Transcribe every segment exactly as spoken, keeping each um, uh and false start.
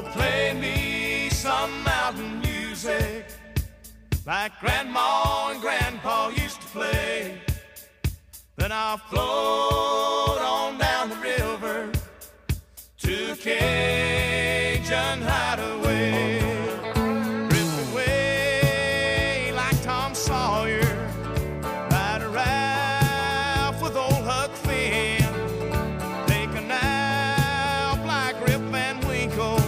play me some mountain music like Grandma and Grandpa used to play. Then I'll float on down the river to Cajun Hideaway. Drift away like Tom Sawyer, ride a raft with old Huck Finn. Take a nap like Rip Van Winkle,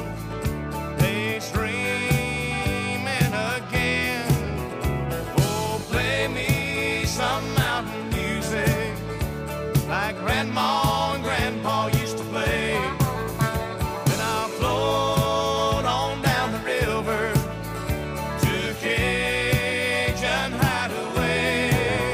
daydreaming again. Oh, play me some mountain music like Grandma and Grandpa used to play. Then I'll float on down the river to Cajun Hideaway.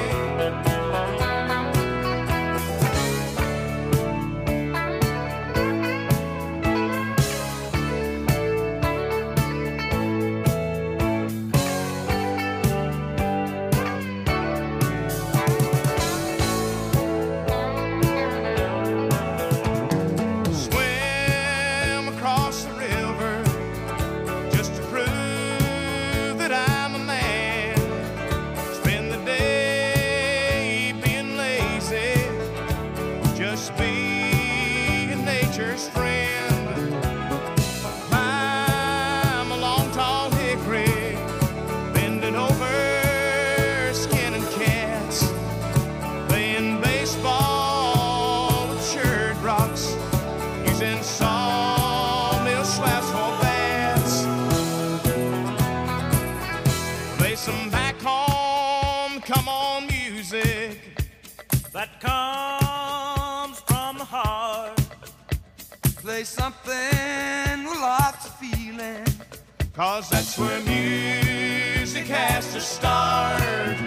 Swim across the river just to prove that I'm a man. Spend the day being lazy, just being nature's friend. Climb a long tall hickory, bending over, skinning cats, playing baseball with shirred rocks, using sawmill slabs for bats. Play some back home, come on music that comes from the heart. Play something with lots of feeling, 'cause that's where music has to start.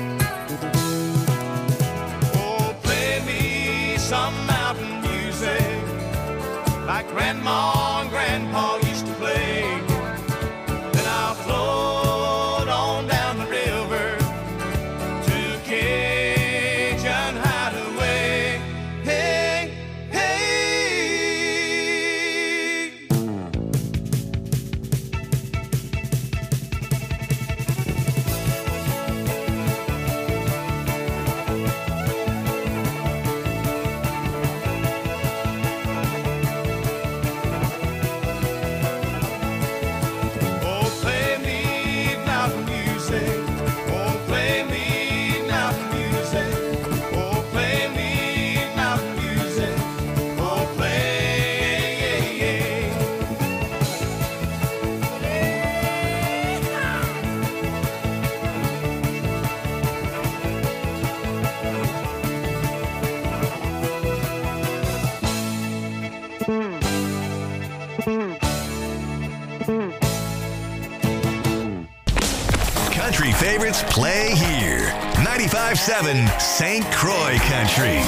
Oh, play me some mountain music like Grandma and Grandpa used to play. Then I'll float on down the river to Cajun Hideaway. Hey, hey. Oh, play me mountain music. Oh, play me mountain music. Oh, play me mountain music. Oh, play. Country favorites play here. ninety-five point seven Saint Croix Country.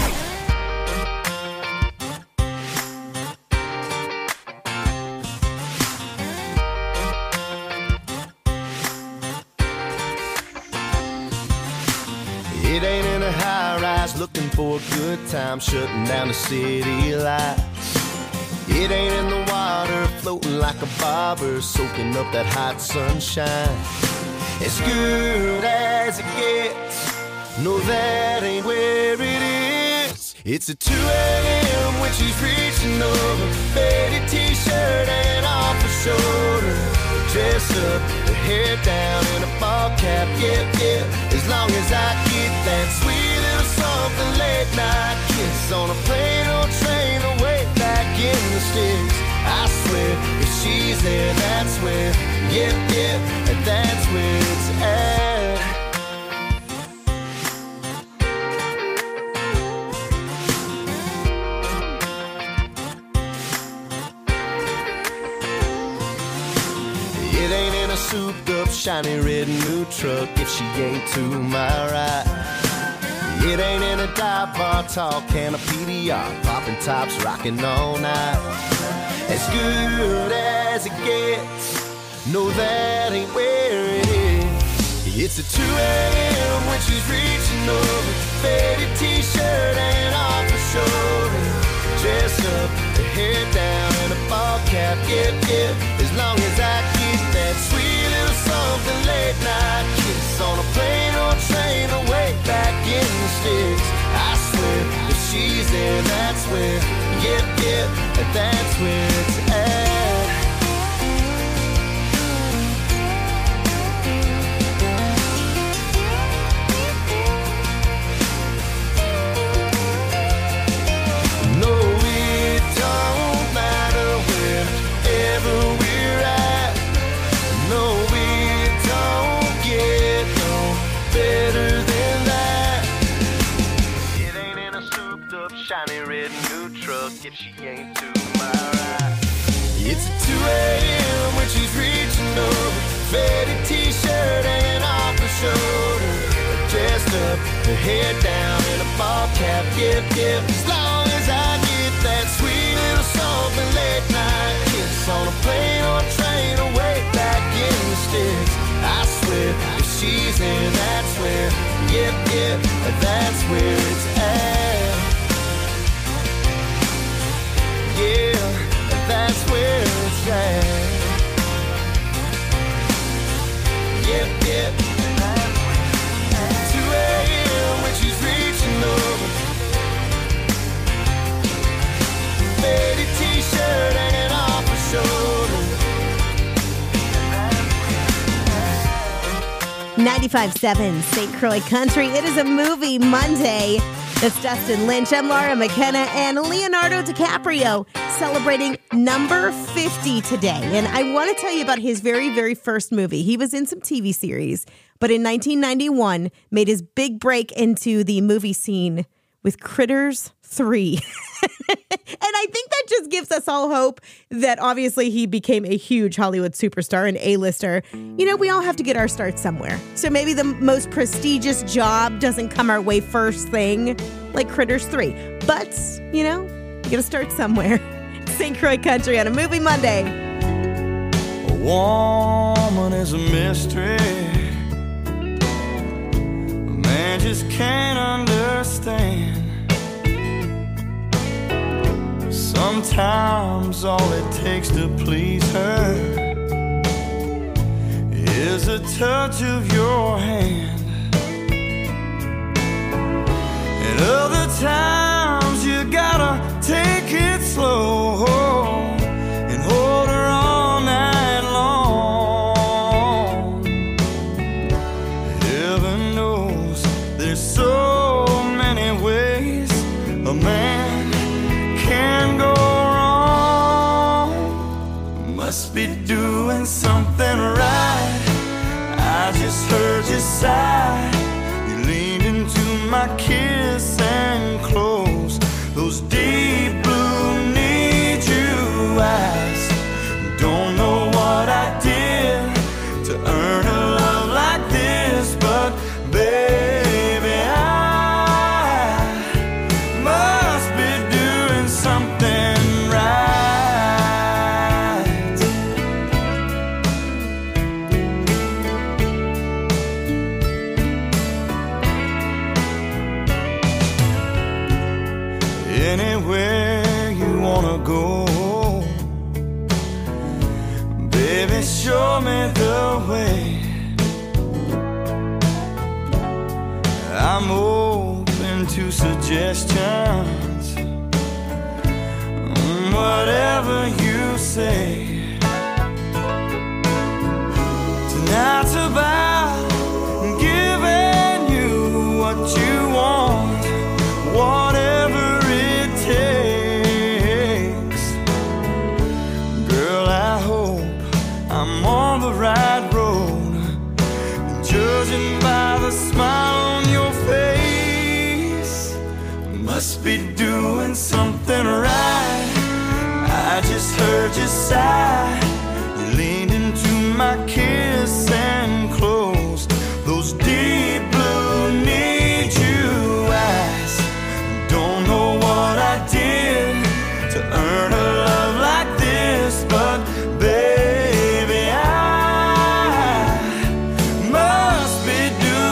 It ain't in a high rise looking for a good time, shutting down the city lights. It ain't in the water floating like a bobber, soaking up that hot sunshine. As good as it gets, no, that ain't where it is. It's at two a.m. when she's reaching over, faded t-shirt and off her shoulder, dress up, her hair down in a ball cap, yeah, yeah. As long as I get that sweet little something late night kiss on a plane or train away back in the sticks, I swear if she's there, that's where, yeah, yeah, that's where it's at. It ain't in a souped up, shiny red new truck if she ain't to my right. It ain't in a dive bar, tall can of P D R, popping tops, rocking all night. As good as it gets, no, that ain't where it is. It's at two a.m. when she's reaching over, faded t-shirt and off her shoulder, dress up, her hair down in a ball cap, yeah, yeah. long as I get that sweet little something late night kiss on a plane or train away back in the sticks. I swear, if she's there, that's where, yep, yep, that's where it's at. No, it don't matter wherever we're at. No, it don't get no better than that. It ain't in a souped up, shiny red new truck if she ain't to my right. It's at two a.m. when she's reaching over, faded t-shirt hanging off her shoulder, dressed up, her hair down in a ball cap, yep, yep. As long as I get that sweet little something late night kiss on a plane or train away back in the sticks. I swear, if she's there, that's where, yep, yep, that's where it's at. Yeah, that's where it's at. Yep, yep. two a.m. when she's reaching over, faded t-shirt hanging off her shoulder. ninety-five point seven Saint Croix Country. It is a movie Monday. That's Dustin Lynch. I'm Laura McKenna, and Leonardo DiCaprio celebrating number fifty today. And I want to tell you about his very, very first movie. He was in some T V series, but in nineteen ninety-one made his big break into the movie scene with Critters three. And I think that just gives us all hope that obviously he became a huge Hollywood superstar and A-lister. You know, we all have to get our start somewhere. So maybe the most prestigious job doesn't come our way first thing, like Critters three. But, you know, you gotta start somewhere. Saint Croix Country on a Movie Monday. A woman is a mystery. A man just can't understand. Sometimes all it takes to please her is a touch of your hand. And other times you gotta take it slow and hold her all night long. Heaven knows there's so many ways a man can go wrong. Must be doing something right. I just heard you sigh. You leaned into my kiss and closed those deep blue need you eyes. Don't know what I did to earn a love like this, but baby, I must be doing something right. Anywhere you wanna go, baby, show me the way. I'm open to suggestions, whatever you say. Tonight's about giving you what you want, whatever it takes. Girl, I hope I'm on the right road, judging by the smile on your face. Must be doing something right. I just heard you sigh. You leaned into my kiss and closed those deep blue need you eyes. Don't know what I did to earn a love like this, but baby, I must be doing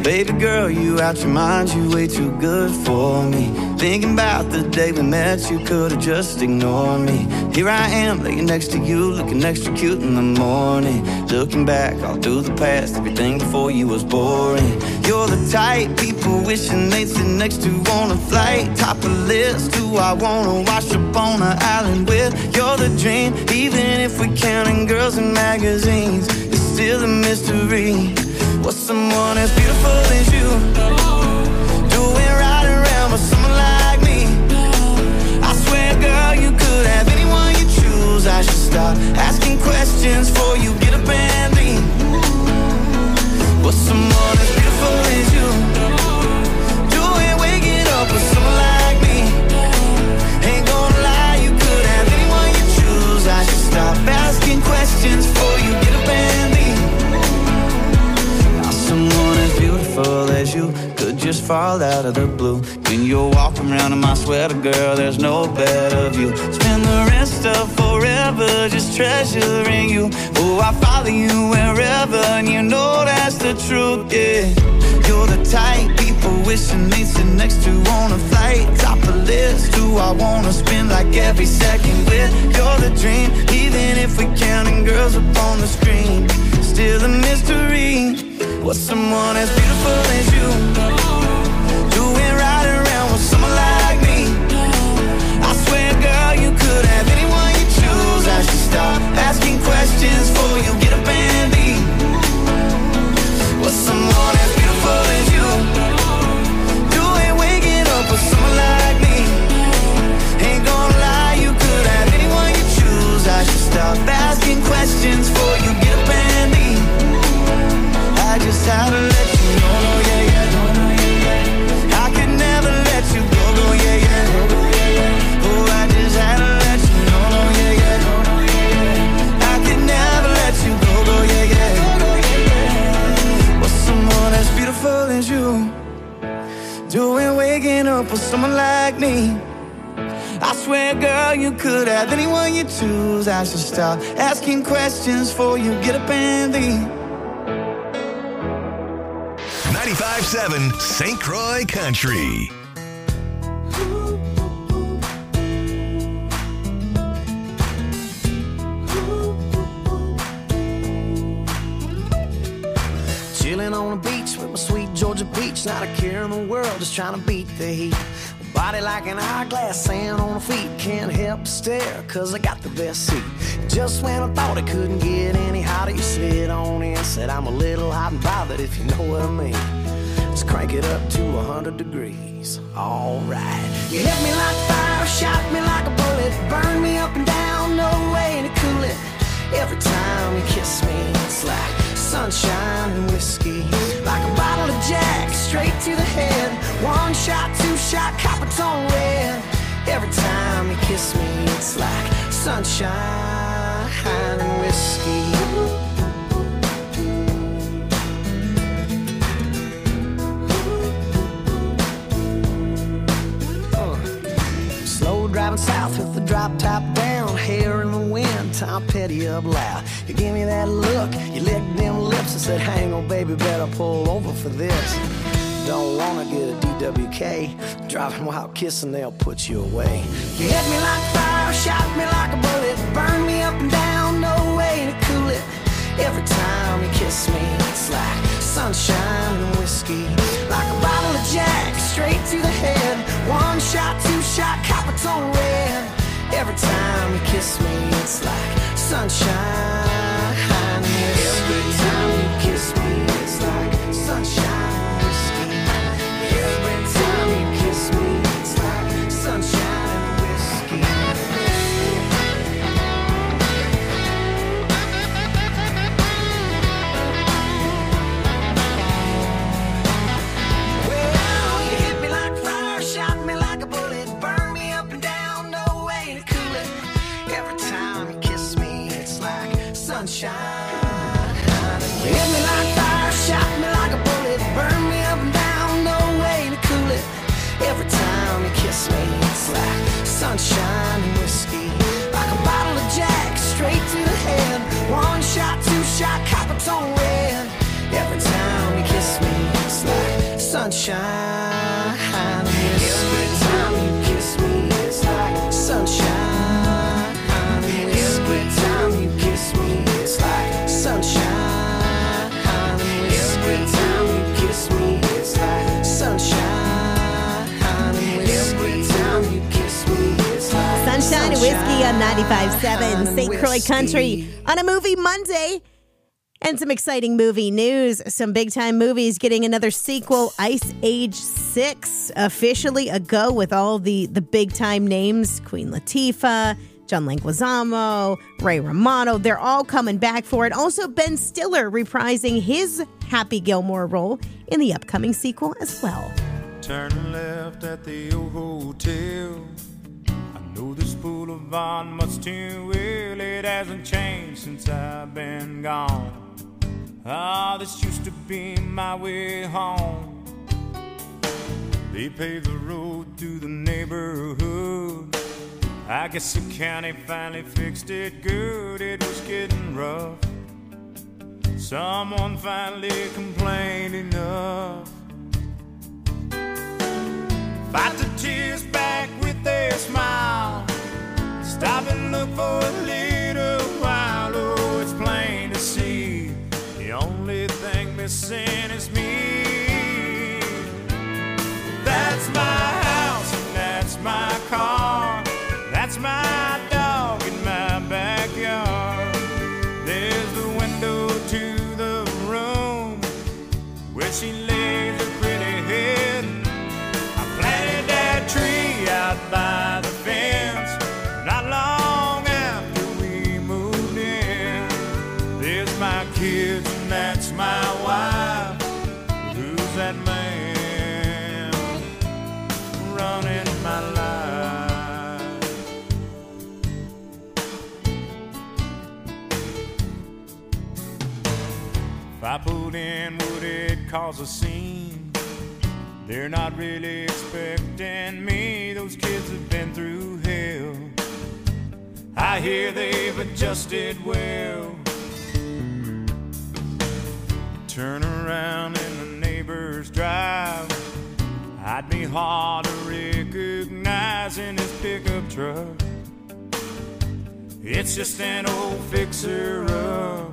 Baby girl, you out your mind, you way too good for me. Thinking about the day we met, you could've just ignored me. Here I am, laying next to you, looking extra cute in the morning. Looking back all through the past, everything before you was boring. You're the type people wishing they'd sit next to on a flight. Top of the list, who I wanna wash up on an island with. You're the dream, even if we're counting girls in magazines. It's still a mystery. What's someone as beautiful as you doing right around with someone like me? I swear, girl, you could have anyone you choose. I should stop asking questions before you get up and leave. What's someone as beautiful as you doing waking up with someone like me? Ain't gonna lie, you could have anyone you choose. I should stop asking questions before you get up and leave. Someone as beautiful as you could just fall out of the blue. When you're walking around in my sweater, girl, there's no better view. Spend the rest of forever just treasuring you. Oh, I follow you wherever, and you know that's the truth, yeah. You're the type people wishing they'd sit next to on a flight. Top of the list, who I wanna spend like every second with. You're the dream, even if we're counting girls up on the screen. Still a mystery. What's someone as beautiful as you doing right around with someone like me? I swear, girl, you could have anyone you choose. I should stop asking questions before you get up and leave. What's someone as beautiful as you doing waking up with someone like me? Ain't gonna lie, you could have anyone you choose. I should stop asking questions before you get up and leave. I just had to let you know, no, yeah, yeah, no, no, yeah, yeah. I could never let you go, go, yeah, yeah, no, no, yeah, yeah. Oh, I just had to let you know, no, yeah, yeah, no, no, yeah, yeah. I could never let you go, go, yeah, yeah, no, no, yeah, yeah. What's someone as beautiful as you doing waking up with someone like me? I swear, girl, you could have anyone you choose. I should stop asking questions before you get up and leave. ninety-five seven Saint Croix Country. Chilling on the beach with my sweet Georgia peach. Not a care in the world, just trying to beat the heat. Body like an hourglass, sand on her feet. Can't help but stare, cause I got the best seat. Just when I thought it couldn't get any hotter, you slid on in, said I'm a little hot and bothered, if you know what I mean. Let's crank it up to a hundred degrees. Alright. You hit me like fire, shot me like a bullet, burn me up and down, no way to cool it. Every time you kiss me, it's like sunshine and whiskey. Like a bottle of Jack, straight to the head. One shot, two shot, copper tone red. Every time you kiss me, it's like sunshine and whiskey. Driving south with the drop top down, hair in the wind, Tom Petty up loud. You gave me that look, you licked them lips and said, hang on baby, better pull over for this. Don't wanna get a D W K, driving while kissing, they'll put you away. You hit me like fire, shot me like a bullet, burn me up and down, no way to cool it. Every time you kiss me, it's like sunshine and whiskey. Like a bottle of Jack, straight to the head. One shot, two shot, copper tone red. Every time you kiss me, it's like sunshine and whiskey. Every time you kiss me, it's like sunshine and whiskey. Every time you kiss me, it's like sunshine and whiskey. Sunshine. You hit me like fire, shot me like a bullet, burn me up and down, no way to cool it. Every time you kiss me, it's like sunshine and whiskey. Like a bottle of Jack, straight to the head. One shot, two shot, copper tone red. Every time you kiss me, it's like sunshine. Every time you kiss me, it's like sunshine. Every time you kiss me, it's like sunshine. Every time you kiss me, it's like sunshine. Every time you kiss me, it's like Sunshine and Whiskey on ninety-five point seven Saint Croix Country on a Movie Monday. And some exciting movie news. Some big-time movies getting another sequel. Ice Age six officially a go with all the, the big-time names. Queen Latifah, John Leguizamo, Ray Romano. They're all coming back for it. Also, Ben Stiller reprising his Happy Gilmore role in the upcoming sequel as well. Turn left at the old hotel. I know this boulevard much too well. It hasn't changed since I've been gone. Ah, this used to be my way home. They paved the road through the neighborhood. I guess the county finally fixed it good. It was getting rough. Someone finally complained enough. Fight the tears back with their smile. Stop and look for a little while. Oh, it's plain to see the only thing missing is me. That's my house and that's my car. That's my dog in my backyard. There's the window to the room where she lays her pretty head. I planted that tree out by the fence not long after we moved in. There's my kids and that's my wife. Who's that man running my life? If I pulled in, would it cause a scene? They're not really expecting me. Those kids have been through hell. I hear they've adjusted well. Turn around in the neighbor's drive. I'd be hard to recognize in his pickup truck. It's just an old fixer-up.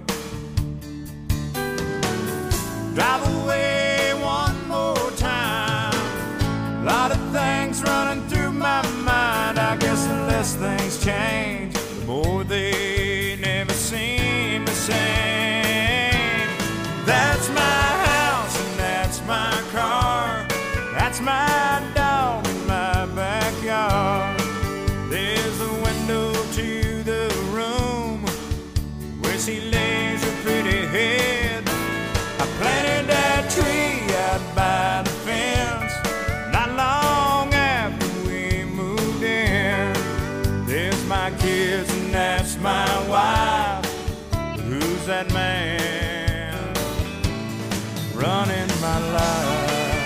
Drive away one more time. A lot of things running through my mind. I guess the less things change, the more they never seem the same. That's my house and that's my car. That's my dog in my backyard. There's a window to the room where she lays her pretty head. I planted that tree out by the fence not long after we moved in. There's my kids and that's my wife. But who's that man running my life?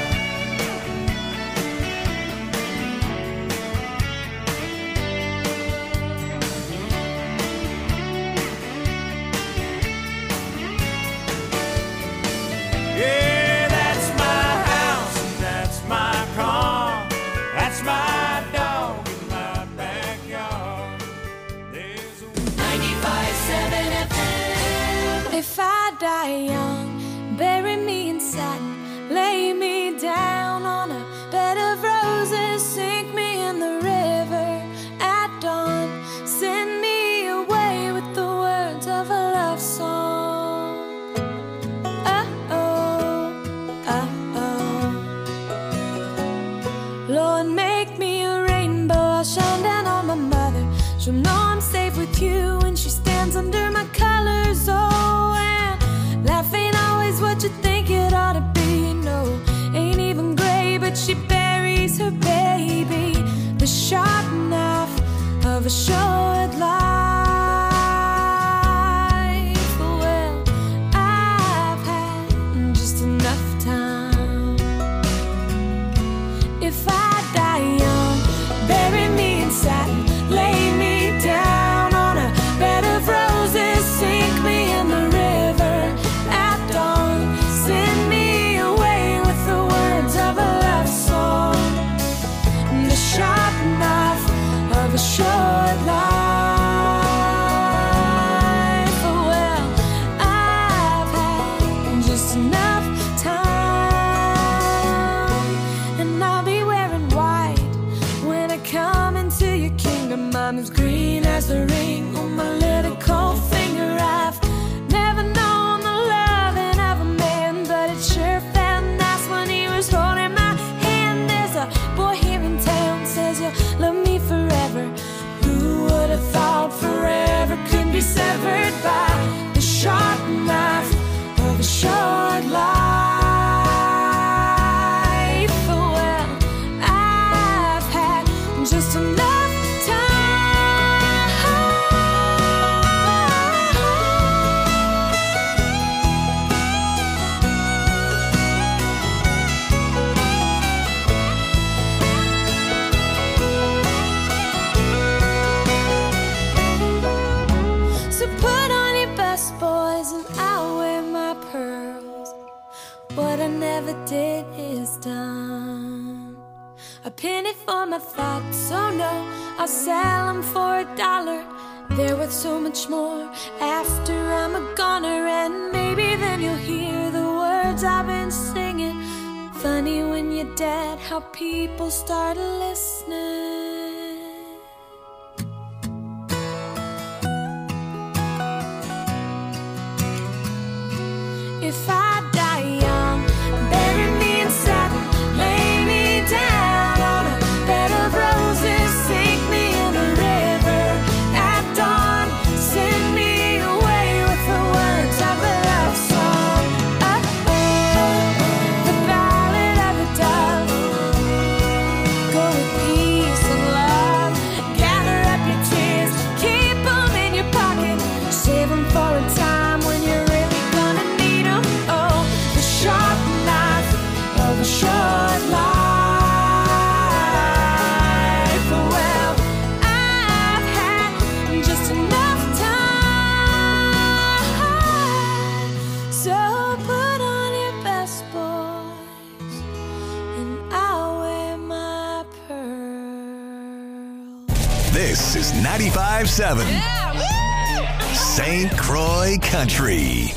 Yeah, that's my house and that's my car. That's my dog in my backyard. There's a ninety-five point seven F M. If I die young, bury me in satin, lay me down on a bed of roses, sink me in the river at dawn, send me away with the words of a love song. Uh-oh, uh-oh. Lord, make me a rainbow, I'll shine down on my mother. She'll know I'm safe with you when she stands under my colors. Oh, and life ain't always what you think it ought to be. No, ain't even gray, but she buries her baby. The sharp knife of a short life. Well, I've had just enough time. If I die young, bury me in satin, lay me down on a bed of roses, sink me in the river at dawn, send me away with the words There's a ring on my little cold finger. I've never known the loving of a man, but it sure felt nice when he was holding my hand. There's a boy here in town says you'll love me forever. Who would have thought forever could be severed by the sharp knife of a short life? Well, I've had just enough did is done. A penny for my thoughts, oh no, I'll sell them for a dollar. They're worth so much more after I'm a goner. And maybe then you'll hear the words I've been singing. Funny when you're dead how people start listening. If I die young, bury me in satin, lay me down on a bed of roses, sink me in a river at dawn, send me away with the words of a love song. Oh, oh, the ballad of the dove. Go with peace and love, gather up your tears, keep them in your pocket, save them for a time when you're really gonna need them. Oh, the sharp knife of a short life. Well, I've had just enough time. So put on your best, boys, and I'll wear my pearl. This is ninety-five seven Saint Croix Country.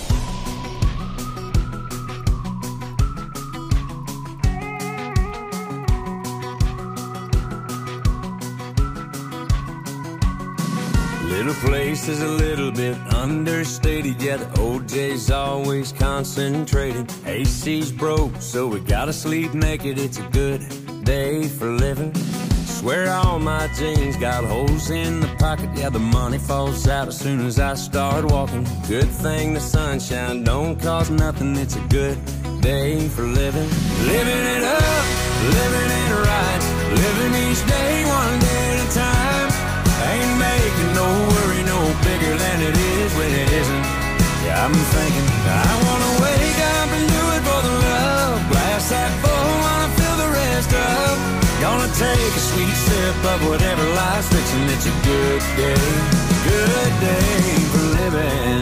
Little place is a little bit understated, yeah, the O J's always concentrated. A C's broke, so we gotta sleep naked. It's a good day for living. Swear all my jeans got holes in the pocket, yeah, the money falls out as soon as I start walking. Good thing the sunshine don't cost nothing. It's a good day for living. Living it up, living it right, living each day one day at a time. Ain't making no worry no bigger than it is when it isn't. Yeah, I'm thinking I wanna wake up and do it for the love. Glass that full, wanna fill the rest up. Gonna take a sweet sip of whatever life's fixing. It's a good day, good day for living.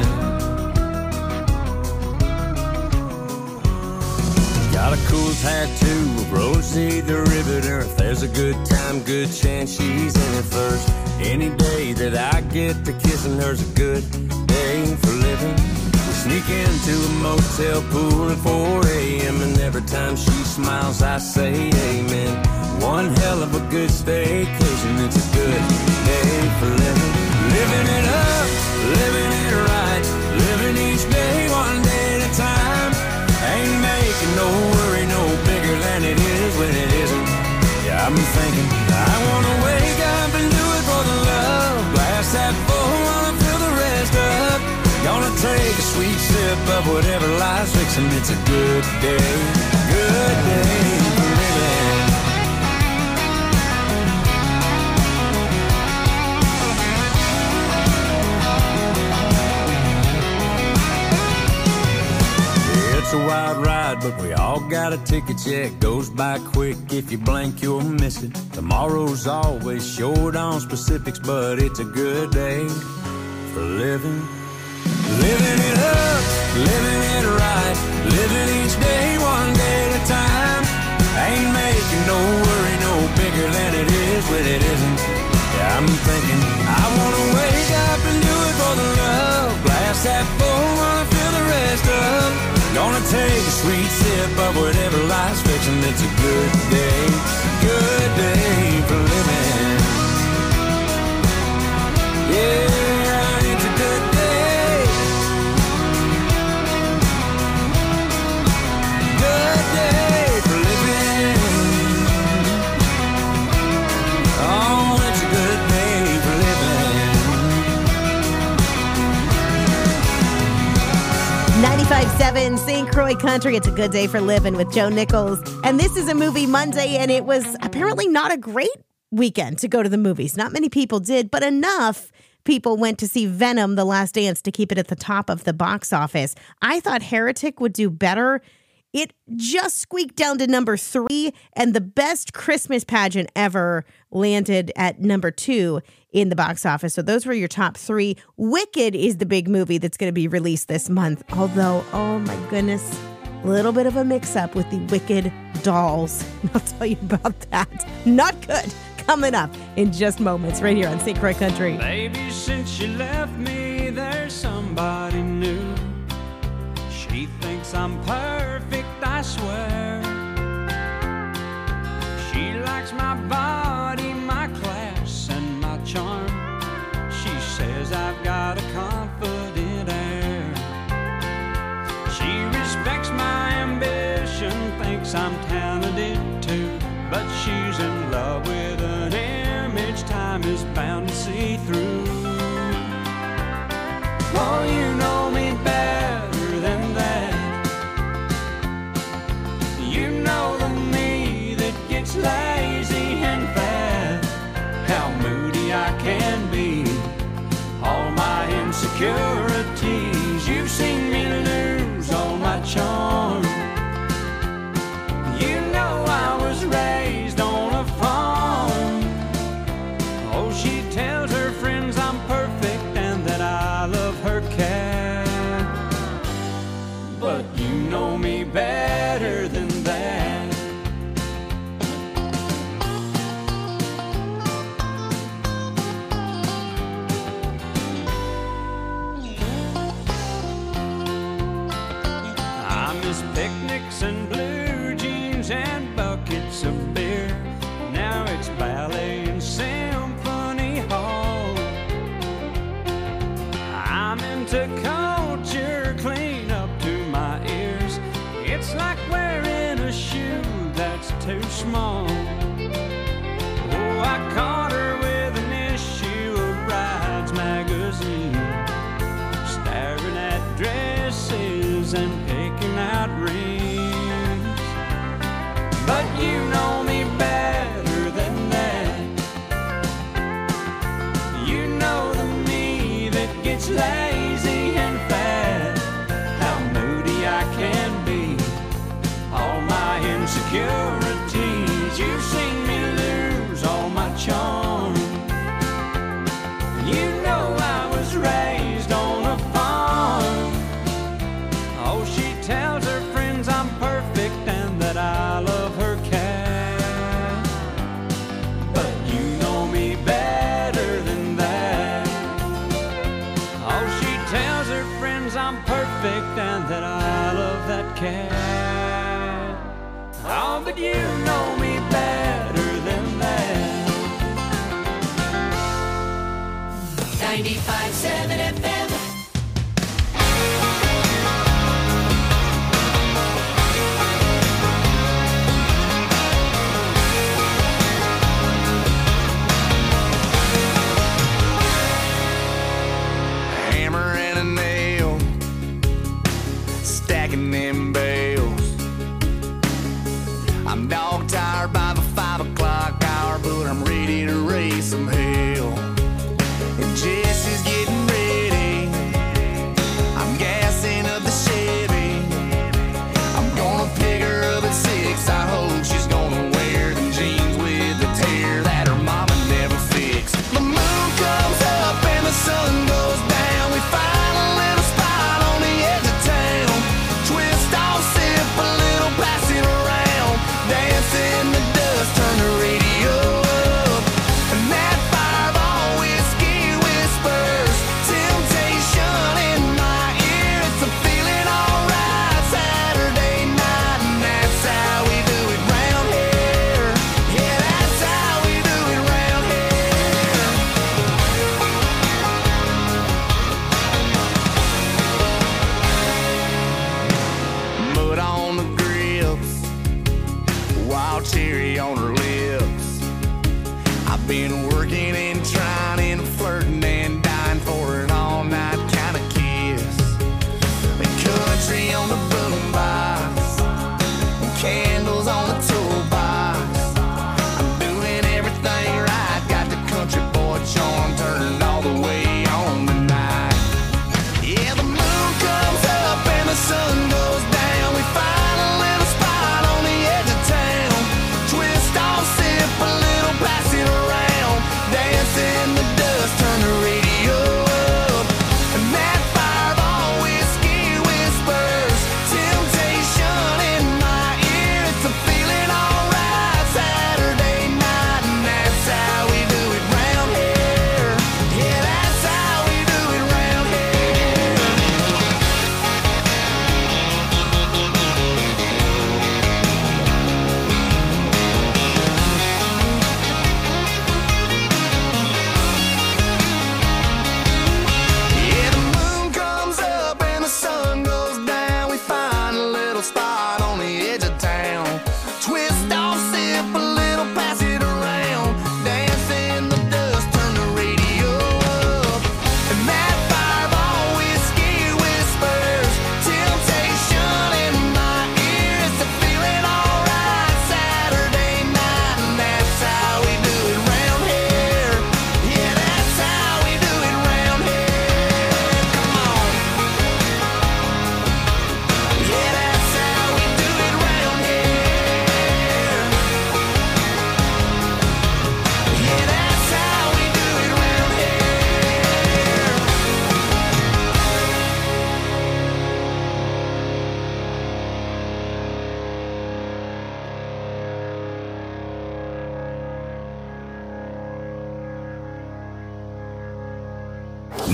Got a cool tattoo of Rosie the Riveter. If there's a good time, good chance she's in it first. Any day that I get to kissing her's a good day for living. We sneak into a motel pool at four a.m. and every time she smiles I say amen. One hell of a good staycation. It's a good day for living. Living it up, living it right, living each day one day at a time. Ain't making no worry no bigger than it is when it isn't. Yeah, I'm thinking I wanna wake up and do it for the love. Glass that full, wanna fill the rest up. Gonna take a sweet sip of whatever life's fixing. It's a good day, good day for living. It's a wild ride, but we all got a ticket, yeah. It goes by quick, if you blink you'll miss it. Tomorrow's always short on specifics, but it's a good day for living. Living it up, living it right, living each day one day at a time. Ain't making no worry no bigger than it is when it isn't. Yeah, I'm thinking I wanna wake up and do it for the love. Glass that full, wanna fill the rest up. Gonna take a sweet sip of whatever life's fixing. It's a good day, good day for living. Yeah, ninety-five point seven Saint Croix Country. It's a good day for living with Joe Nichols. And this is a movie Monday, and it was apparently not a great weekend to go to the movies. Not many people did, but enough people went to see Venom: The Last Dance to keep it at the top of the box office. I thought Heretic would do better. It just squeaked down to number three, and The Best Christmas Pageant Ever landed at number two in the box office. So those were your top three. Wicked is the big movie that's going to be released this month. Although, oh my goodness, a little bit of a mix-up with the Wicked dolls. I'll tell you about that. Not good. Coming up in just moments right here on Saint Croix Country. Baby, since you left me, there's somebody new. She thinks I'm perfect, I swear. She likes my body, my class, and my charm. She says I've got a confident air. She respects my ambition, thinks I'm talented too. But she's in love with an image time is bound to see through. Oh, you know me better than that. You know the me that gets lazy and fat. How moody I can be. All my insecurities. You've seen me lose all my charm. You know I was raised on a farm. Oh, she tells her friends I'm perfect and that I love her cat. But you know me better than that. I miss picnics and blue jeans and buckets of beer. Now it's ballet and symphony hall. I'm into culture, clean up to my ears. It's like wearing a shoe that's too small. Oh, I caught her with an issue of Brides magazine, staring at dresses and picking out rings. But you know me better than that. You know the me that gets lazy and fat. How moody I can be. All my insecurities. You've seen me lose all my charm. You know I was raised on a farm. Oh, she tells her friends I'm perfect and that I love her cat. But you know me better than that. Oh, she tells her friends I'm perfect and that I love that cat. Oh, but you know me better than that. ninety-five point seven F M. Hammer and a nail, stacking them bales. I'm dog tired by the five o'clock hour, but I'm ready to raise some hell. And Jesse's getting ready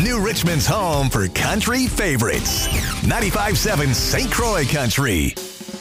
New Richmond's home for country favorites. ninety-five seven Saint Croix Country.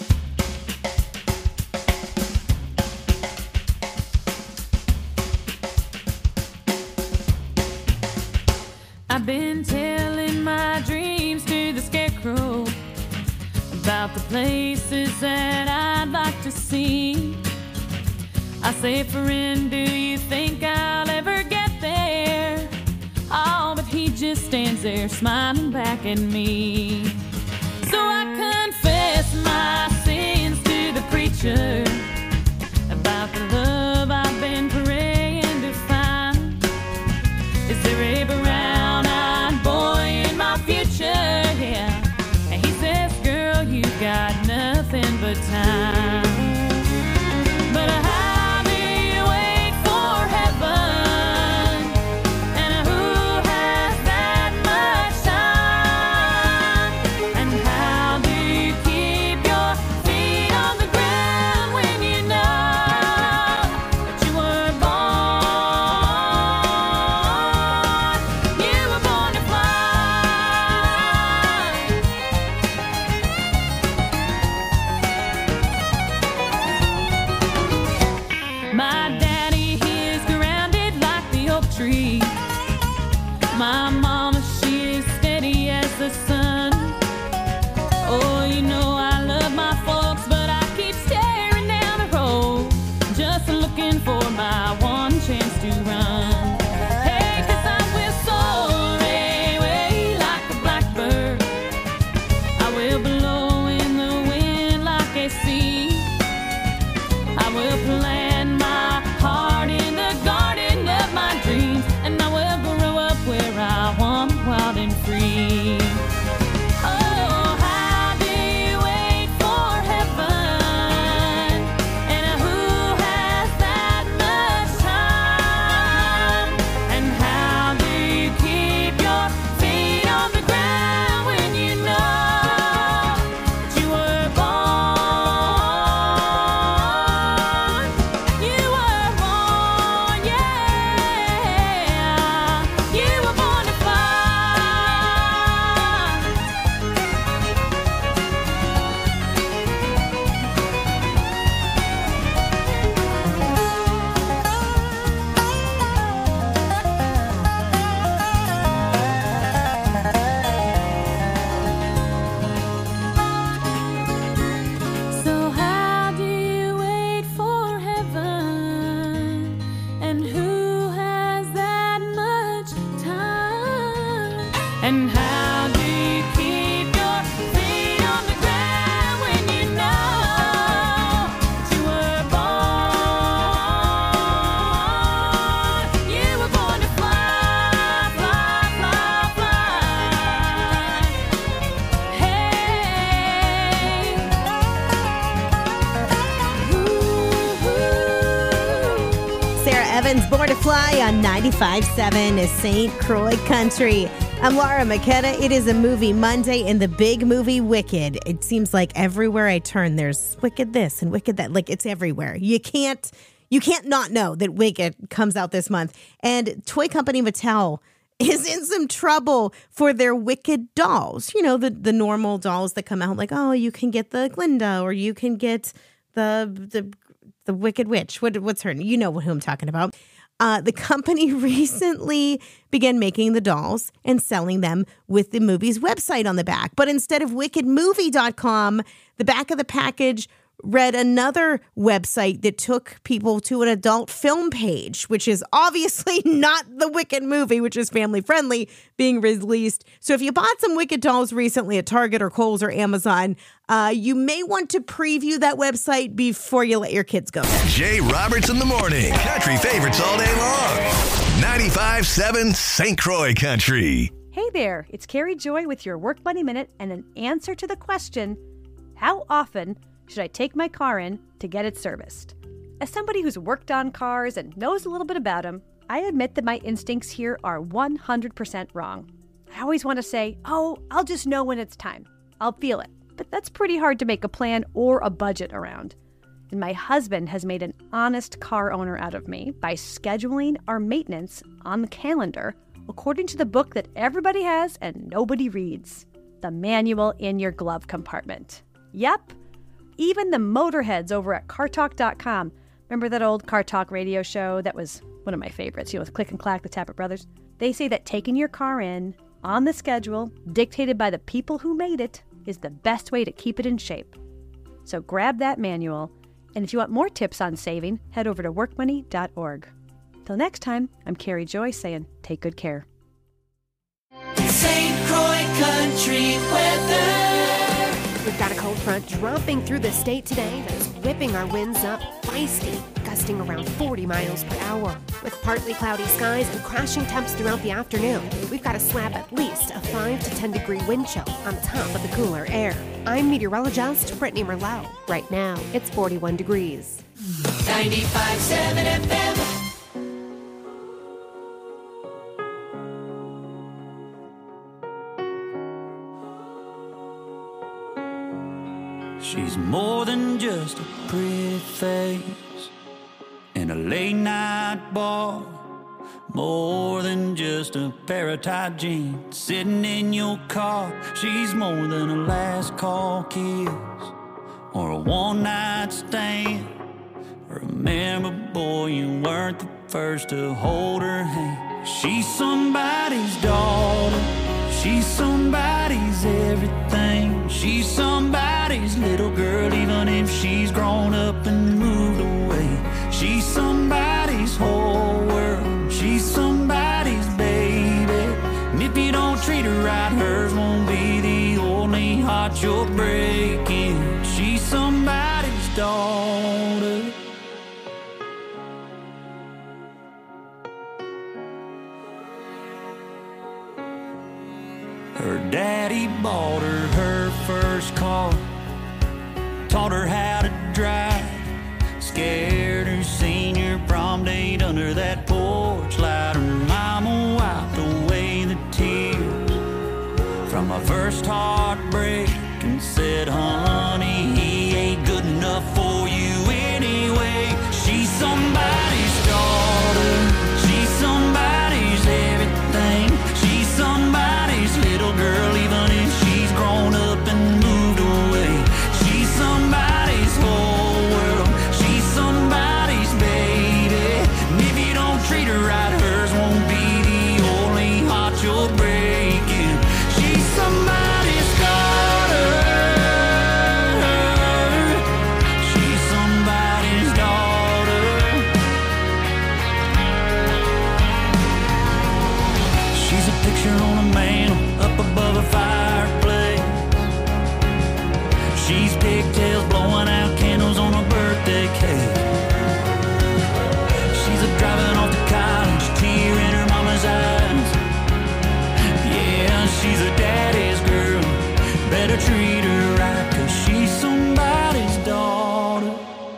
I've been telling my dreams to the scarecrow about the places that I'd like to see. I say, friend, do you think I'll ever get there? Oh, but he just stands there smiling back at me. So I confess my sins to the preacher about the love I've been praying to find. Is there a brown-eyed boy in my future? Yeah. And he says, girl, you got nothing but time. But how do you wait for heaven? And who has that much time? And how do you keep your feet on the ground when you know that you were born? You were born to fly. My daddy, he is grounded like the oak tree. My mama, she is steady as the sun. Oh, you know I love my folks, but I keep staring down the road, just looking for my one chance to run. Hey, 'cause I will soar away like a blackbird. I will blow in the wind like a sea. I will plant my heart in the garden of my dreams, and I will grow up where I want, wild and free. Oh, how do you wait for heaven? And who has that much time? And how do you keep your feet on the ground when you know that you were born? You were born, yeah. You were born to fly. So how do you wait for heaven? And who has that much time? And how do you keep your feet on the ground when you know that you were born? You were born to fly, fly, fly, fly. Hey. Sarah Evans, Born to Fly on ninety-five seven is Saint Croix Country. I'm Laura McKenna. It is a movie Monday in the big movie Wicked. It seems like everywhere I turn, there's Wicked this and Wicked that. Like, it's everywhere. You can't, you can't not know that Wicked comes out this month. And toy company Mattel is in some trouble for their Wicked dolls. You know, the, the normal dolls that come out like, oh, you can get the Glinda or you can get the the the Wicked Witch. What what's her name? You know who I'm talking about. Uh, the company recently began making the dolls and selling them with the movie's website on the back. But instead of wicked movie dot com, the back of the package read another website that took people to an adult film page, which is obviously not the Wicked movie, which is family friendly, being released. So if you bought some Wicked dolls recently at Target or Kohl's or Amazon, uh, you may want to preview that website before you let your kids go. Jay Roberts in the morning. Country favorites all day long. ninety-five seven Saint Croix Country. Hey there, it's Carrie Joy with your Work Money Minute and an answer to the question, how often should I take my car in to get it serviced? As somebody who's worked on cars and knows a little bit about them, I admit that my instincts here are one hundred percent wrong. I always want to say, oh, I'll just know when it's time. I'll feel it. But that's pretty hard to make a plan or a budget around. And my husband has made an honest car owner out of me by scheduling our maintenance on the calendar according to the book that everybody has and nobody reads, the manual in your glove compartment. Yep, even the motorheads over at car talk dot com. Remember that old Car Talk radio show that was one of my favorites, you know, with Click and Clack, the Tappet Brothers? They say that taking your car in on the schedule, dictated by the people who made it, is the best way to keep it in shape. So grab that manual, and if you want more tips on saving, head over to work money dot org. Till next time, I'm Carrie Joy saying, take good care. Saint Croix Country weather. We've got a cold front dropping through the state today that is whipping our winds up feisty, gusting around forty miles per hour. With partly cloudy skies and crashing temps throughout the afternoon, we've got a slab at least a five to ten degree wind chill on top of the cooler air. I'm meteorologist Brittany Merlot. Right now, it's forty-one degrees. ninety-five point seven F M. She's more than just a pretty face in a late night bar, more than just a pair of tight jeans sitting in your car. She's more than a last call kiss or a one night stand. Remember, boy, you weren't the first to hold her hand. She's somebody's daughter, she's somebody's everything. She's somebody's little girl, even if she's grown up and moved away. She's somebody's whole world, she's somebody's baby. And if you don't treat her right, hers won't be the only heart you're breaking. She's somebody's daughter. Her daddy bought her her first car, taught her how to drive, scared her senior prom date under that porch light. Her mama wiped away the tears from my first heartbreak and said, honey, he ain't good enough for you anyway. She's somebody's daughter, she's somebody's everything. She's somebody's little girl, even if she's grown up and moved away. She's somebody's whole world, she's somebody's baby. And if you don't treat her right, hers won't be the only heart you're breaking. She's somebody's daughter, she's somebody's daughter. She's a picture on a mantle up above a fireplace. She's pigtails blowing out candles on a birthday cake. She's a driving off to college, tear in her mama's eyes. Yeah, she's a daddy's girl, better treat her right, 'cause she's somebody's daughter.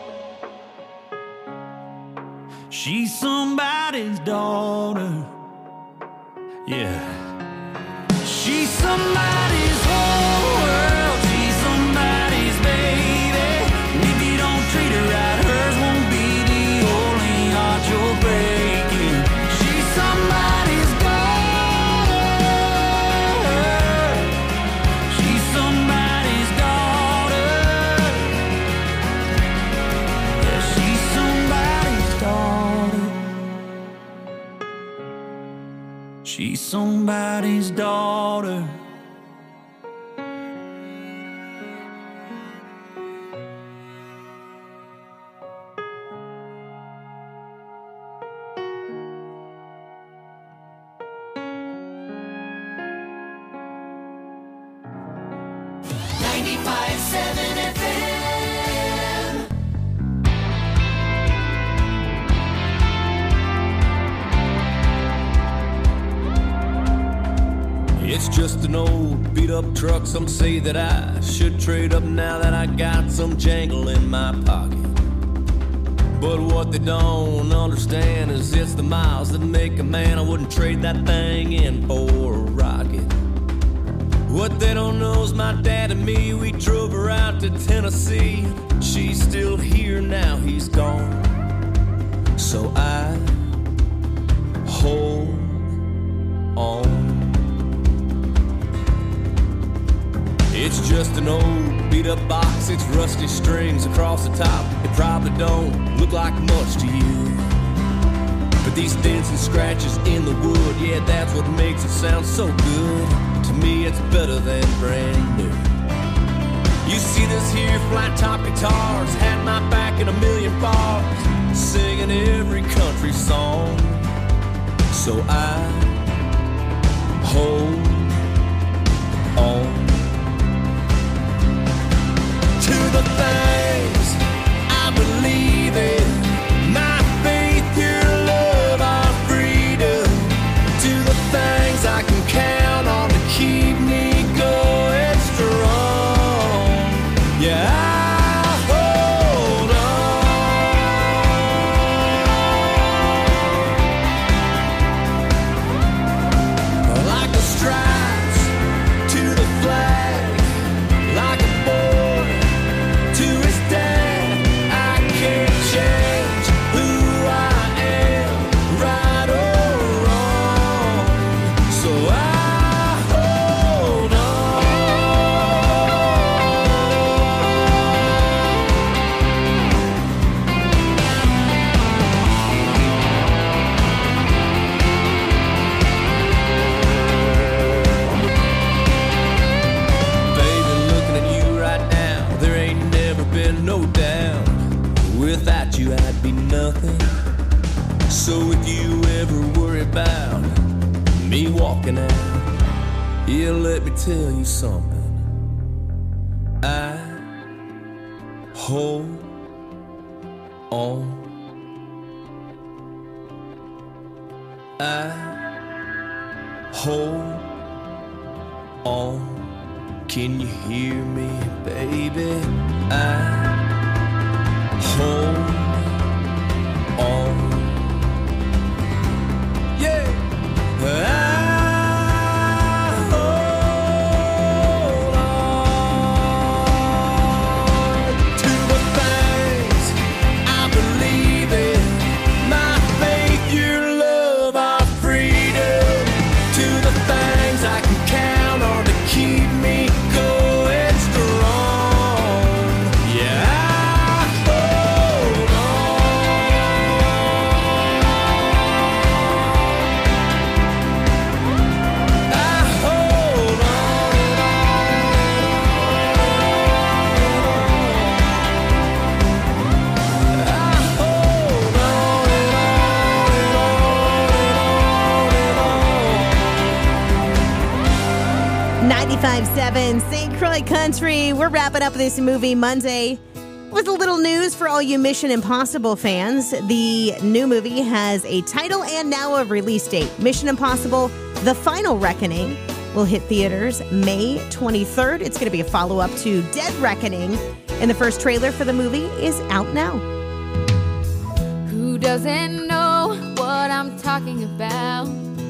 She's somebody's daughter. Yeah. She's somebody's whole world, she's somebody's baby. And if you don't treat her right, hers won't be the only heart you're breaking. She's somebody's daughter, she's somebody's daughter. Yeah, she's somebody's daughter. She's somebody's daughter. ninety-five point seven F M. It's just an old beat up truck. Some say that I should trade up now that I got some jangle in my pocket. But what they don't understand is it's the miles that make a man. I wouldn't trade that thing in for a rocket. What they don't know is my dad and me, we drove her out to Tennessee. She's still here now, he's gone. So I hold on. It's just an old beat-up box, it's rusty strings across the top. It probably don't look like much to you, but these dents and scratches in the wood, yeah, that's what makes it sound so good. To me, it's better than brand new. You see this here flat-top guitars had my back in a million bars, singing every country song. So I hold on to the things I believe in, my faith, your love, our freedom, to the things I can count on to keep me going strong. Yeah, I hold on like the stripes to the flag, like a boy to his dad. I can't change who I am, right or wrong. So I hold on. Baby, looking at you right now, there ain't never been no doubt. Without you, I'd be nothing. So if you ever worry about me walking out, yeah, let me tell you something. I hold on. I hold on. Can you hear me, baby? I hold on. Yeah. I hold on to the things I believe in, my faith, your love, our freedom, to the things I can count on to keep me going strong. Yeah, I hold on. I hold on. I hold on. ninety-five point seven Saint Croix Country. We're wrapping up this movie Monday with a little news for all you Mission Impossible fans. The new movie has a title and now a release date. Mission Impossible: The Final Reckoning will hit theaters May twenty-third. It's going to be a follow-up to Dead Reckoning, and the first trailer for the movie is out now. Who doesn't know what I'm talking about?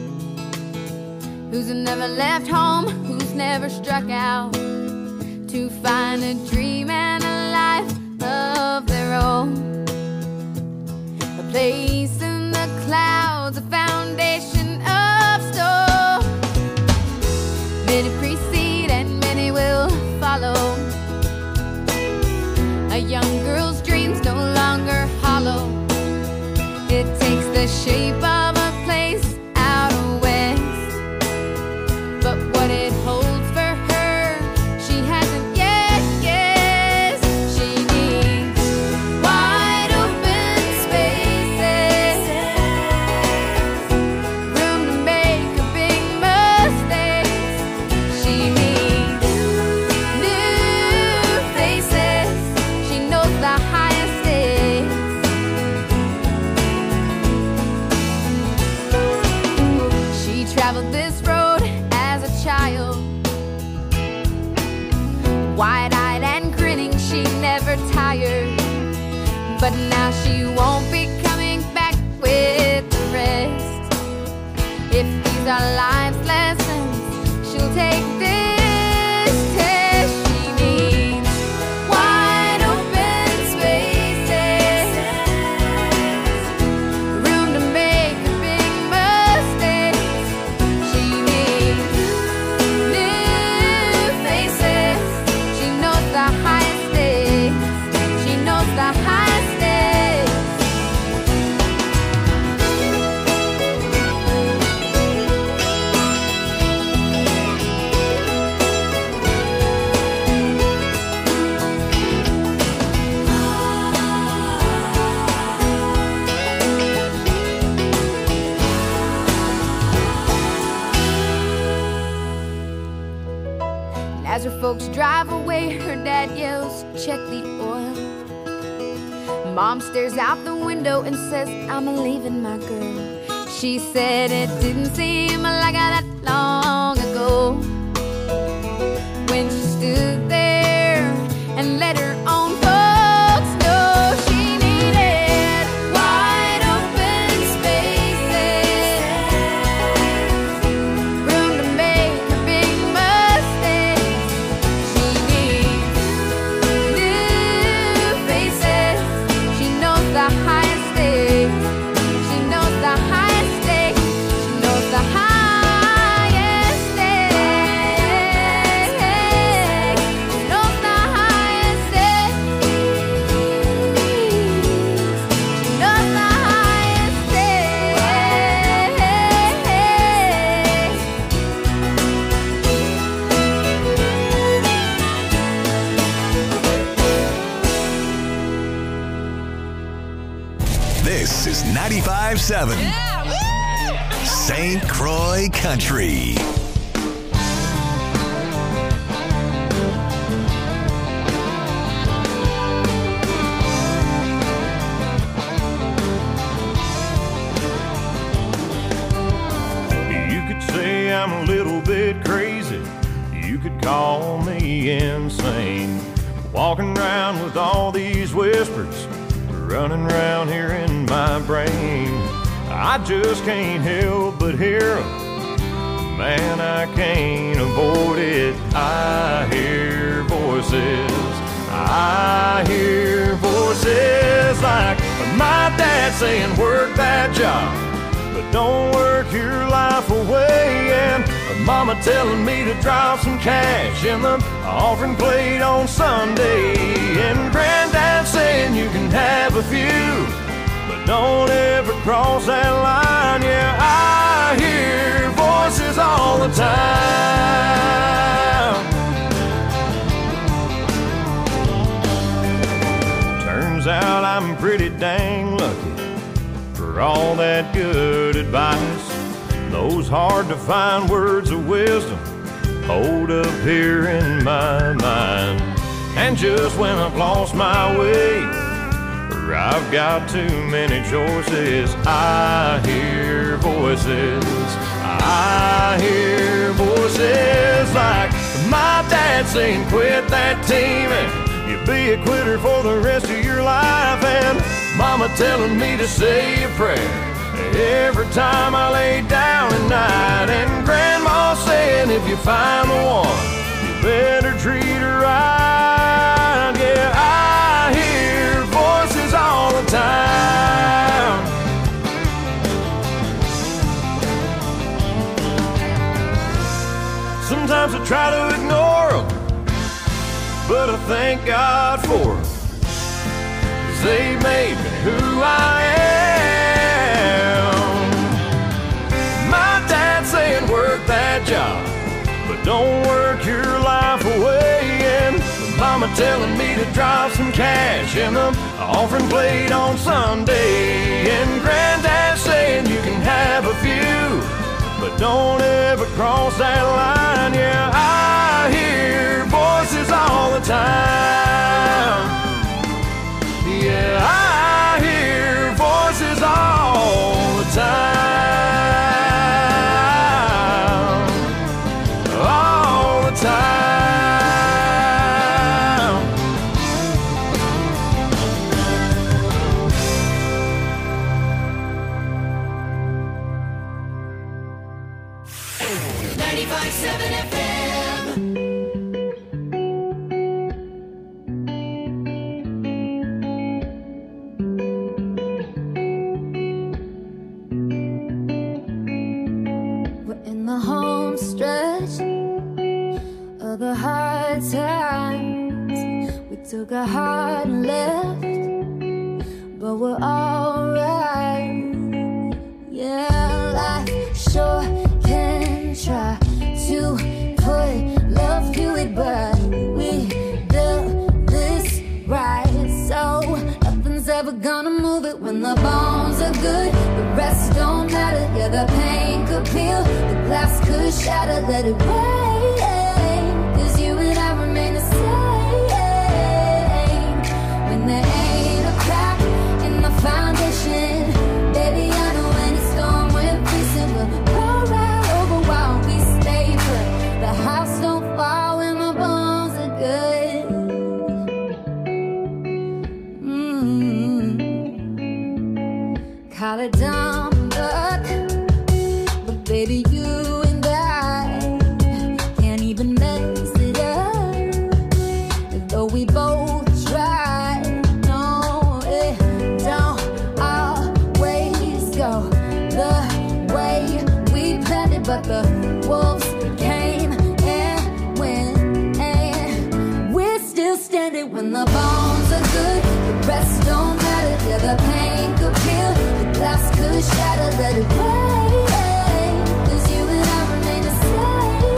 Who's never left home? Who's never struck out to find a dream and a life of their own? A place in the clouds, a foundation of stone. Many precede and many will follow. A young girl's dreams no longer hollow. It takes the shape of a place out west, but what it holds for her, she hasn't yet guessed. She needs wide open spaces, room to make a big mistakes. She needs new faces. She knows the highest stakes. She traveled this road as a child, wide-eyed and grinning, she never tired. But now she won't be coming back with the rest. If these are life's lessons, she'll take this test. She needs wide open spaces, room to make a big mistakes. She As her folks drive away, her dad yells, check the oil. Mom stares out the window and says, I'm leaving my girl. She said it didn't seem like that long ago when she stood there and let her own folks know she needed wide open spaces, room to make her big mistakes. She needs new faces. She knows the highest stakes. She knows the highest stakes. She knows the highest This is ninety-five seven Saint Croix Country. You could say I'm a little bit crazy. You could call me insane. Walking around with all these whispers running around here in my brain. I just can't help but hear 'em. Man, I can't avoid it. I hear voices. I hear voices like my dad saying, work that job, but don't work your life away. And mama telling me to drop some cash in the offering plate on Sunday. And granddad saying you can have a few, but don't ever cross that line. Yeah, I hear voices all the time. Turns out I'm pretty dang lucky for all that good advice. Those hard to find words of wisdom hold up here in my mind. And just when I've lost my way, or I've got too many choices, I hear voices. I hear voices like my dad saying, quit that teaming. You'll be a quitter for the rest of your life. And mama telling me to say a prayer every time I lay down at night. And grandma saying if you find the one, you better treat her right. Yeah, I hear voices all the time. Sometimes I try to ignore them, but I thank God for them, 'cause they made me who I am. My dad saying work that job, but don't work your life away. And mama telling me to drop some cash in the offering plate on Sunday. And granddad saying you can have a few, but don't ever cross that line. Yeah, I hear voices all the time. Yeah, I hear voices all the time. All the time. ninety-five seven F M. We're in the home stretch of the hard times. We took a hard left, but we're alright. Yeah, life sure can try to put love to it, but we built this right, so nothing's ever gonna move it. When the bones are good, the rest don't matter. Yeah, the pain could peel, the glass could shatter. Let it rain, 'cause you and shadow that it breaks. 'Cause you and I remain the same.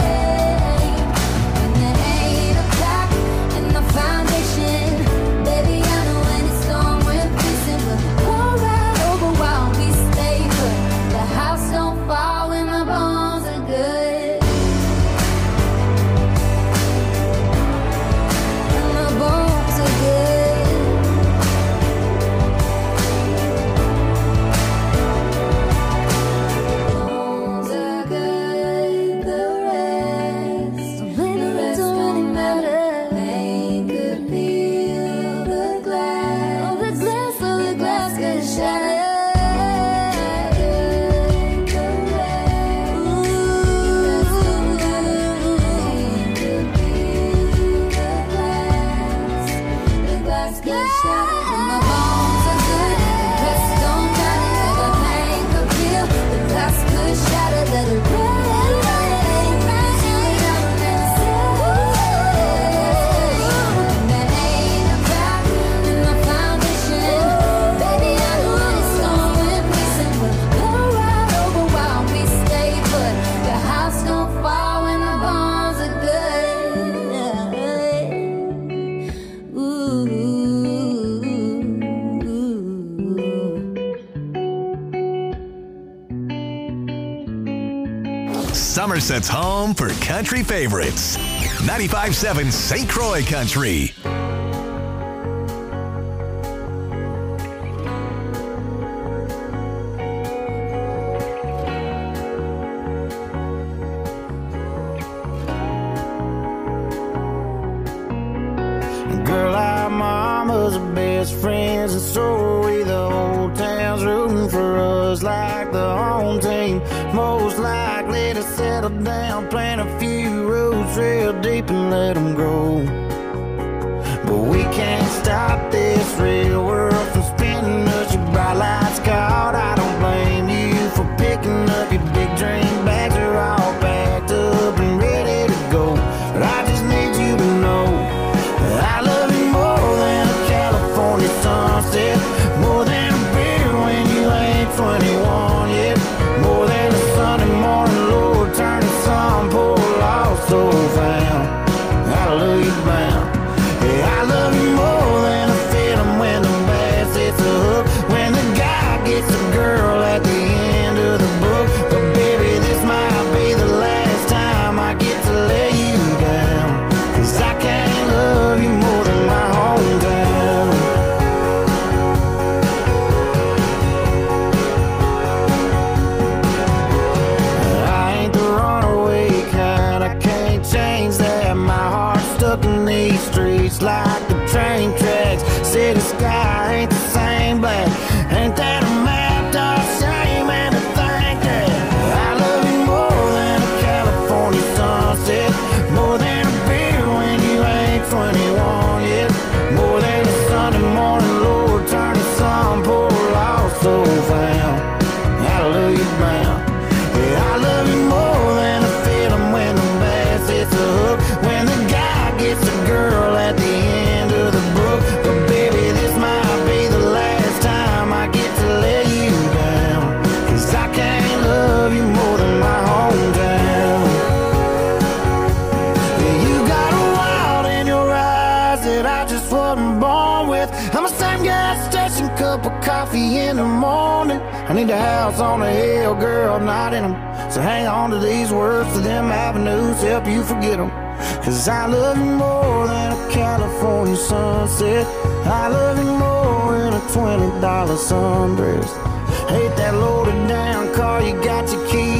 And there ain't a crack in the foundation. Baby, I know when it's gone, we're fixing. We'll go right over while we stay put. The house don't fall when my bones are good. And my bones are good. Bones are good, the rest don't really, don't really matter. Pain could peel the glass. Oh, the glass, oh, the glass could shatter. Somerset's home for country favorites. ninety-five point seven Saint Croix Country. Girl, our mamas are best friends, and so are we. The whole town's rooting for us like the home team. Most likely to settle down, plant a few roots real deep and let them grow. But we can't stop this real world from spinning us. Your bright lights caught, I don't blame you for picking up your big dream bags. Are all packed up and ready to go. But I just need you to know I love you more than a California sunset, more than a beer when you ain't twenty-one yet, more than a Sunday morning, Lord, turn the sun, poor lost soul found. Hallelujah bound. Yeah, I love you more than a feeling when the bass hits a hook, when the guy gets a girl at the end of the book. But baby, this might be the last time I get to lay you down, 'cause I can't love you more than my hometown. I ain't the runaway kind, I can't change that. My heart's stuck in these streets like the train tracks. City sky ain't the same black. Ain't that a map, dog? Shame and to think that I love you more than a California sunset, more than a beer when you ain't twenty-one yet, more than a Sunday morning, Lord, turn the sun, poor lost soul found. Hallelujah bound. Yeah, I love you more than a feeling when the bass hits a hook, when the guy gets a girl at the end of the book. But baby, this might be the last time I get to lay you down, 'cause I can't love you more than my hometown. Yeah, you got a wild in your eyes that I just wasn't born with. I'm the same gas station, cup of coffee in the morning. I need a house on a hill, girl, not in them. So hang on to these words, to them avenues, help you forget them. 'Cause I love you more than a California sunset. I love you more than a twenty dollar sundress. Hate that loaded down car, you got your keys